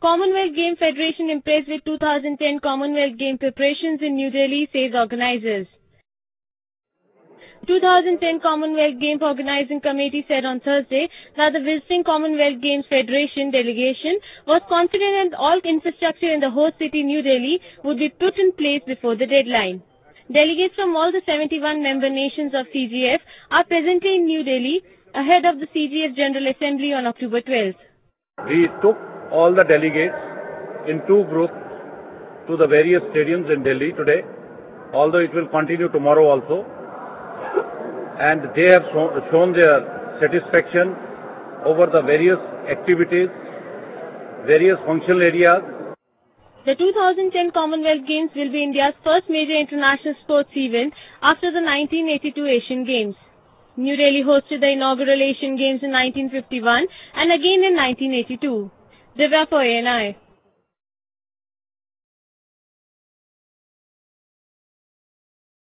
Commonwealth Game Federation impressed with 2010 Commonwealth Game preparations in New Delhi, says organizers. 2010 Commonwealth Games Organizing Committee said on Thursday that the visiting Commonwealth Games Federation delegation was confident that all infrastructure in the host city New Delhi would be put in place before the deadline. Delegates from all the 71 member nations of CGF are presently in New Delhi ahead of the CGF General Assembly on October 12th. We took all the delegates in two groups to the various stadiums in Delhi today, although it will continue tomorrow also. And they have shown their satisfaction over the various activities, various functional areas. The 2010 Commonwealth Games will be India's first major international sports event after the 1982 Asian Games. New Delhi hosted the inaugural Asian Games in 1951 and again in 1982. Divya for ANI.